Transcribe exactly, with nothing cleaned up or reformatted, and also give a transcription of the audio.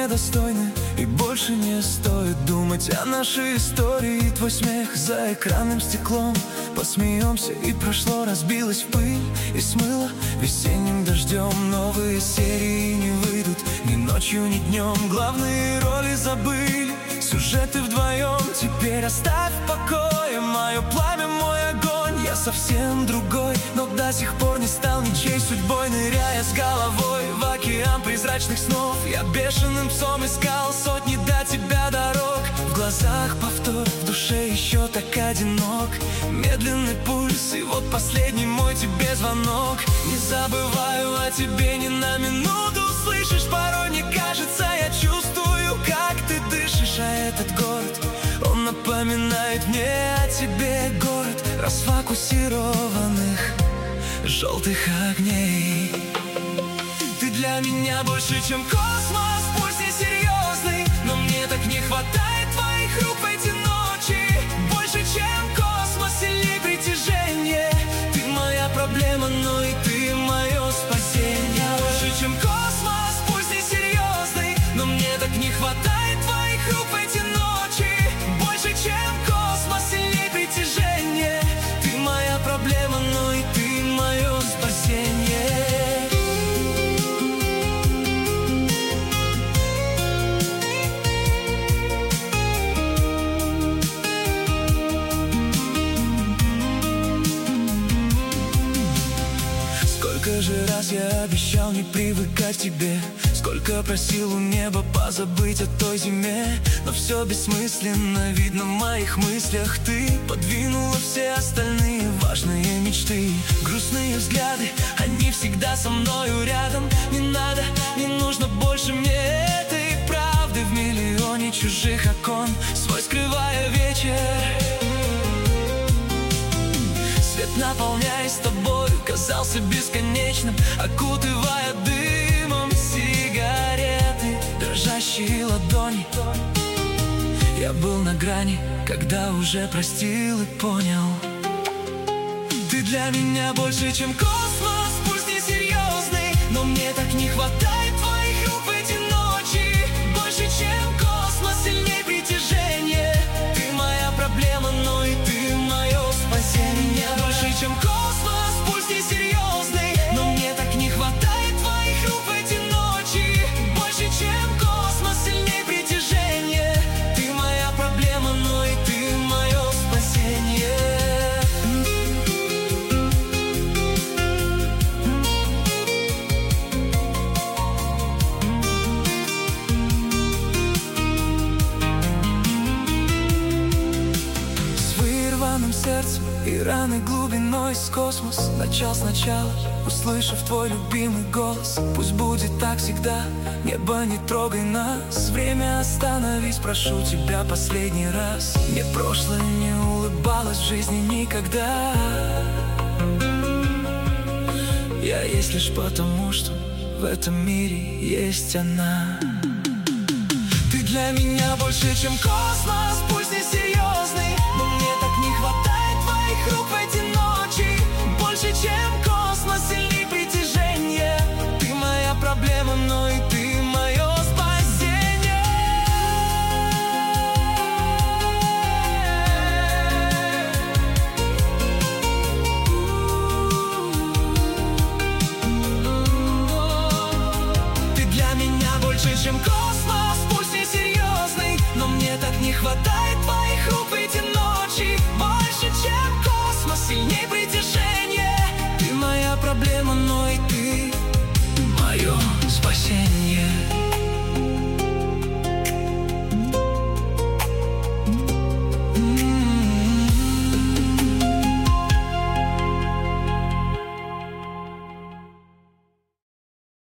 недостойны, и больше не стоит думать о нашей истории. Твой смех за экранным стеклом, посмеемся, и прошло, разбилось в пыль и смыло весенним дождем. Новые серии не выйдут ни ночью, ни днем, главные роли забыли, сюжеты вдвоем. Теперь оставь в покое мое пламя, мой огонь. Я совсем другой, но до сих пор не стал ничьей судьбой. Ныряя с головой в океан призрачных снов, я бешеным псом искал сотни до тебя дорог. В глазах повтор, в душе еще так одинок. Медленный пульс, и вот последний мой тебе звонок. Не забываю о тебе ни на минуту. Слышишь, порой не кажется, я чувствую, как ты дышишь. А этот город, он напоминает мне о тебе. Город расфокусированных желтых огней. Ты для меня больше, чем космос, пусть не серьезный, но мне так не хватает твоих рук в эти ночи. Больше, чем космос, сильнее притяжение. Ты моя проблема, но и ты мое спасение. Больше, чем космос, пусть не серьезный, но мне так не хватает твоих рук в эти ночи. Больше, чем космос, сильнее притяжение. Ты моя проблема, но и ты мое спасение. Сколько же раз я обещал не привыкать к тебе, сколько просил у неба позабыть о той зиме. Но все бессмысленно, видно в моих мыслях. Ты подвинула все остальные важные мечты. Грустные взгляды, они всегда со мною рядом. Не надо, не нужно больше мне этой правды. В миллионе чужих окон, свой скрывая вечер. Свет, наполняясь тобой, казался бесконечным, окутывая дымом сигареты, дрожащие ладони. Я был на грани, когда уже простил и понял. Ты для меня больше, чем космос, пусть не серьезный, но мне так не хватает твоих рук в эти ночи. Больше, чем космос, сильнее притяжение. Ты моя проблема, но и ты мое спасение. Больше, чем космос, пусть не серьезный, но мне так не хватает твоих рук в эти ночи. Больше, чем космос, сильнее притяжение. Ты моя проблема, но и ты мое спасение. Сердцем и раны глубиной с космос. Начал сначала, услышав твой любимый голос. Пусть будет так всегда, небо, не трогай нас. Время, остановись, прошу тебя последний раз. Мне прошлое не улыбалось в жизни никогда. Я есть лишь потому, что в этом мире есть она. Ты для меня больше, чем космос, пусть не серьезный, но мне так не хватает твоих рук в эти ночи. Больше, чем космос, сильнее притяжение. Ты моя проблема, но и ты мое спасение. Ты для меня больше, чем космос, пусть не серьезный, но мне так не хватает